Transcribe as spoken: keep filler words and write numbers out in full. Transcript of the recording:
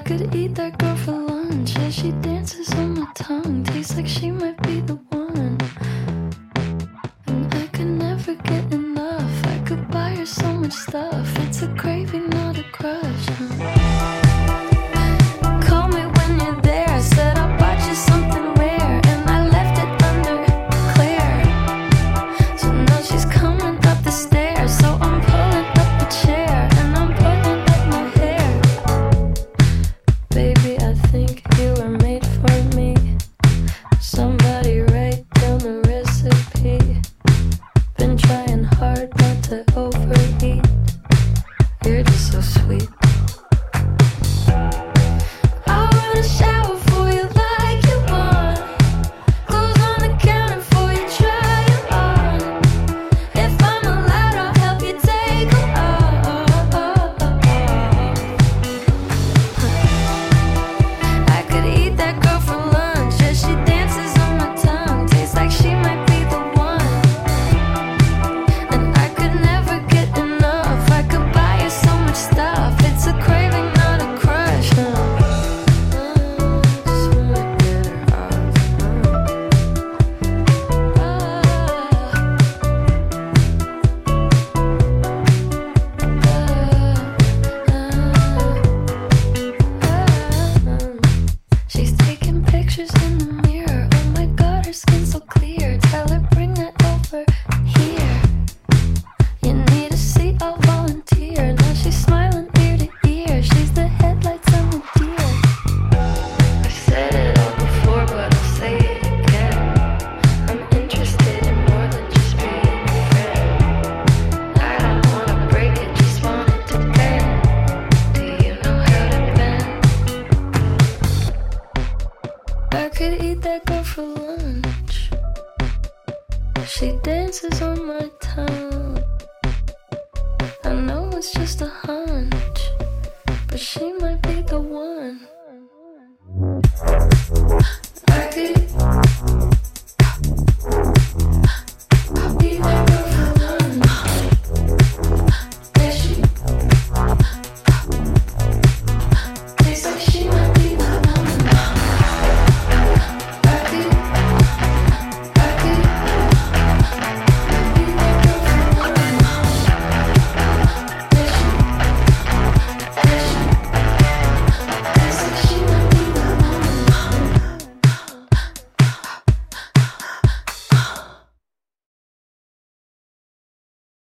could eat that girl for lunch. Yeah, she dances on my tongue. Tastes like she might be the one. And I could never get enough. I could buy her so much stuff. It's a craving, not a crush. Call me when you're there. I said I bought you something rare, and I left it under clear. So now she's coming up the stairs. So I'm pulling up the chair, and I'm pulling up my hair. Baby, I think you were made for me. Somebody write down the recipe. Been trying hard not to overeat. You're just so sweet. I wanna shower for you like you want. Clothes on the counter for you, try 'em on. If I'm allowed, I'll help you take 'em off. I could eat that girl for lunch. Yeah, she dances on my tongue. Tastes like she might be the one. And I could never get enough. I could buy you so much stuff. It's a craving, not a crush. Uh, just wanna get her off. Uh, uh, uh, uh. She's taking pictures in the mirror. Oh my god, her skin's so clear. Tell her bring that over here. You need a seat, I'll volunteer. Now she's smiling ear to ear. She's the headlights on the deer. I've said it all before, but I'll say it again. I'm interested in more than just being a friend. I don't wanna break it, just want it to bend. Do you know how to bend? I could eat that girl for lunch. She dances on my